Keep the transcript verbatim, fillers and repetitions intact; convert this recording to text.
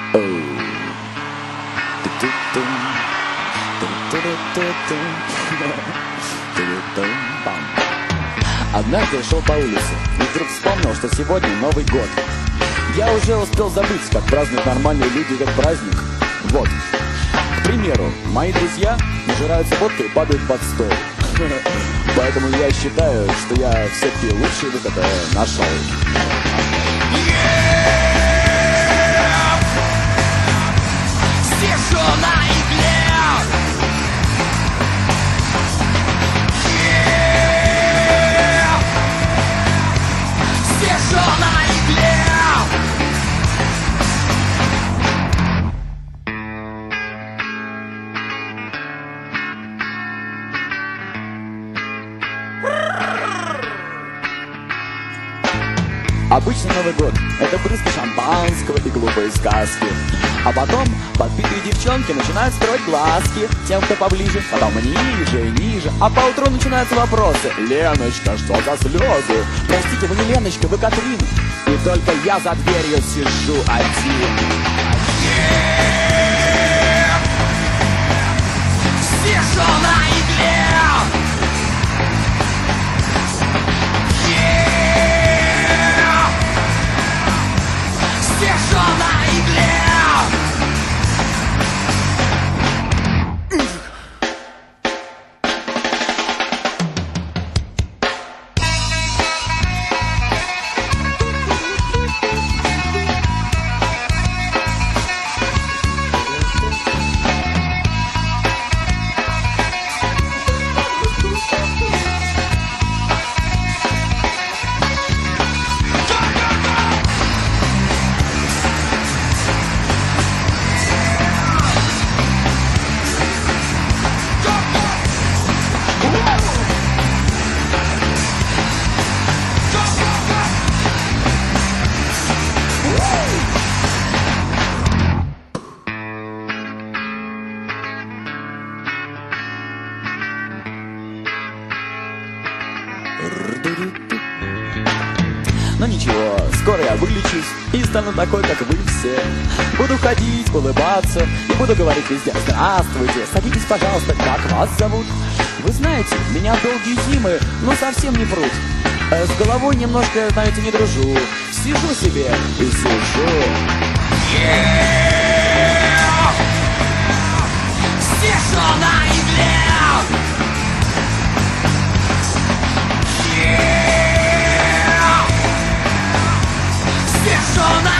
Однажды я шел по улице и вдруг вспомнил, что сегодня Новый год. Я уже успел забыть, как празднуют нормальные люди этот праздник. Вот. К примеру, мои друзья нажираются водкой и падают под стол. Поэтому я считаю, что я все-таки лучший выход нашел. Сижу на игле. Сижу на игле. Обычно Новый год — это брызги шампанского и глупые сказки. А потом подпитые девчонки начинают строить глазки тем, кто поближе, потом ниже и ниже. А поутру начинаются вопросы: Леночка, что за слезы? Простите, вы не Леночка, вы Катрин. И только я за дверью сижу один. Сижу на игле. Сижу на игле. Но ничего, скоро я вылечусь и стану такой, как вы все. Буду ходить, улыбаться и буду говорить везде: здравствуйте, садитесь, пожалуйста, как вас зовут? Вы знаете, меня в долгие зимы, ну, совсем не прут. Э, С головой немножко, знаете, не дружу. Сижу себе и сижу. Сижу на игле. Сижу на